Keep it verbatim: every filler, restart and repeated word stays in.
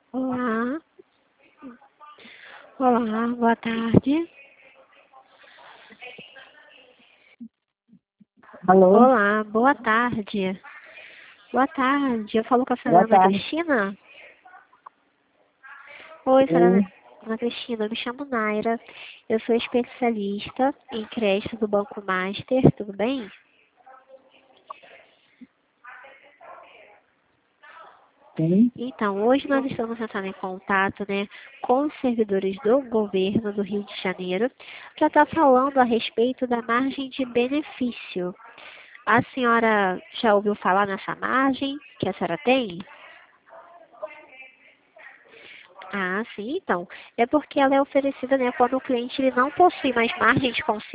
Olá, olá, boa tarde. Alô, Olá, boa tarde. Boa tarde, eu falo com a senhora boa Ana tarde. Cristina? Oi, senhora Ana Sim, Ana Cristina, eu me chamo Naira. Eu sou especialista em crédito do Banco Master, tudo bem? sim, Então, hoje nós estamos entrando em contato, né, com os servidores do governo do Rio de Janeiro para estar falando a respeito da margem de benefício. A senhora já ouviu falar nessa margem que a senhora tem? Ah, sim, então. É porque ela é oferecida, né, quando o cliente ele não possui mais margem de consciência.